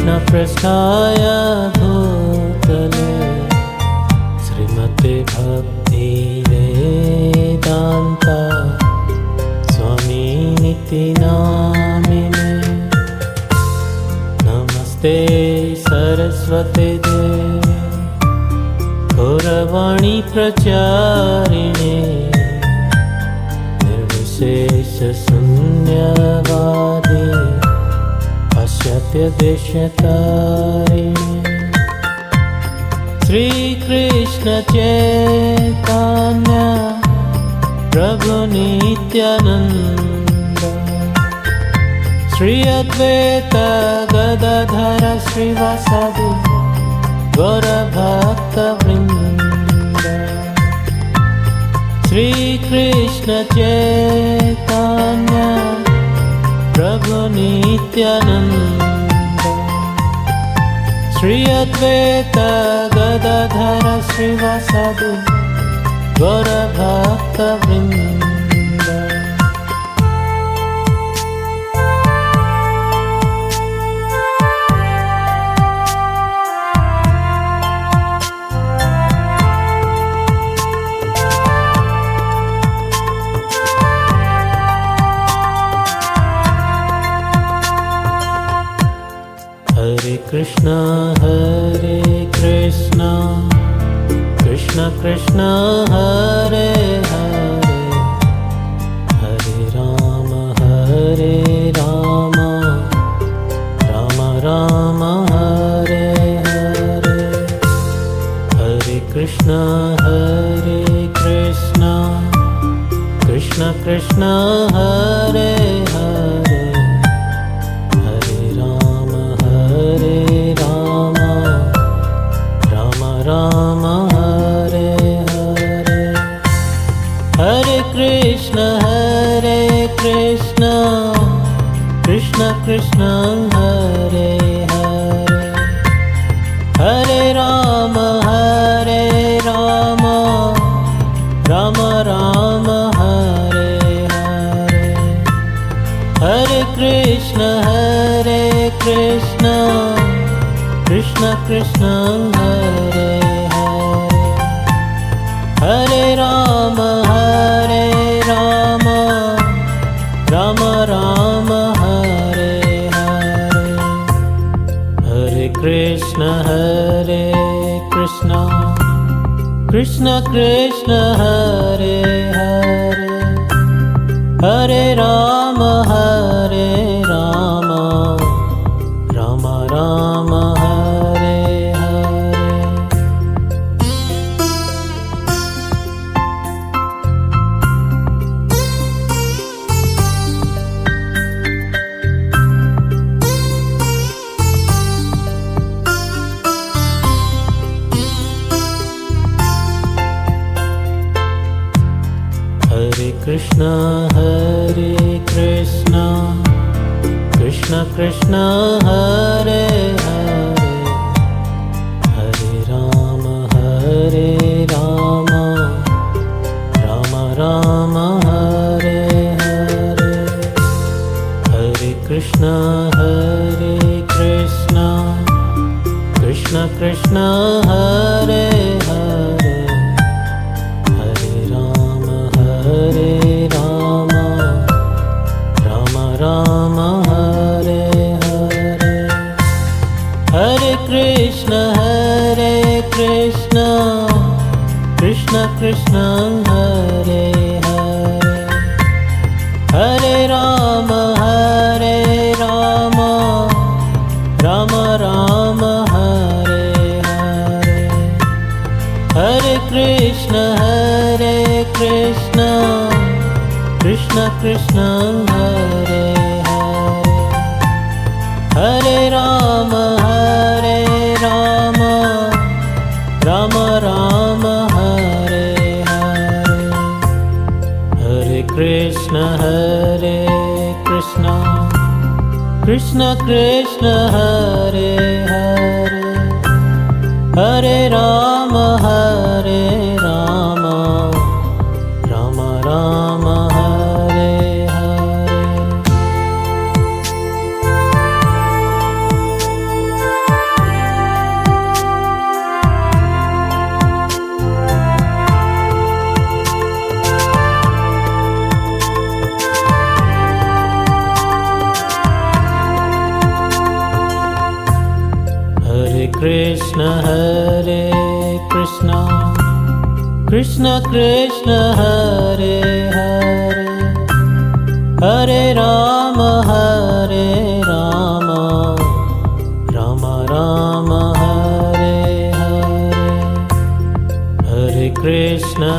कृष्णपृष्ठाय भूतले श्रीमते भक्तिवेदान्त स्वामिनिति नामिने। नमस्ते सरस्वती देवे गौरवाणी प्रचारिणे निर्विशेष शून्यवादी पाश्चात्य देशतारिणे। श्री कृष्ण चैतन्य प्रभु नित्यानंद श्री अद्वैत गदाधर श्रीवासादि गौर भक्त वृंद। श्री कृष्ण चैतन्य प्रभु नित्यानंद श्री अद्वैत गदाधर श्रीवासादि गौर भक्त वृंद। Hare Krishna, Krishna Krishna Hare Hare, Hare Rama Rama Rama Hare Hare. Hare Krishna, Krishna Krishna Hare Hare, Rama Hare Hare. Hare Krishna, Krishna Krishna Hare Hare, Hare Rama Rama Rama Hare Hare. Hare Krishna, Krishna Krishna Hare Hare, Hare Rama Rama Rama Hare Hare. Hare Krishna, Krishna Krishna Hare Hare, Hare Rama Rama Rama Hare Hare. Hare Krishna, Krishna Krishna Hare Hare, Hare Rama Rama Rama Hare Hare. Hare Krishna, Krishna Krishna Hare Hare, Hare Rama Rama Rama Hare Hare. Hare Krishna, Krishna Krishna Hare Hare, Hare Rama Rama Rama Hare Hare. Hare Krishna, Krishna Krishna Hare Hare, Hare Rama Rama Rama Hare Hare. Hare Krishna, Krishna Krishna Hare Hare, Hare Rama Rama Rama Hare Hare. Krishna Krishna Krishna Hare Hare Hare Rama Rama Rama Hare Hare Hare Krishna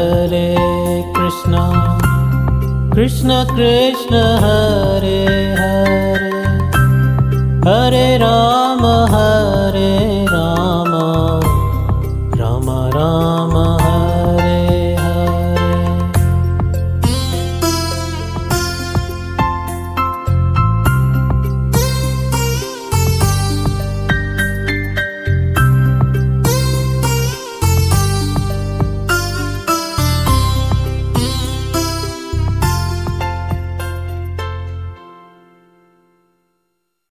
Krishna Krishna Hare Hare Hare Rama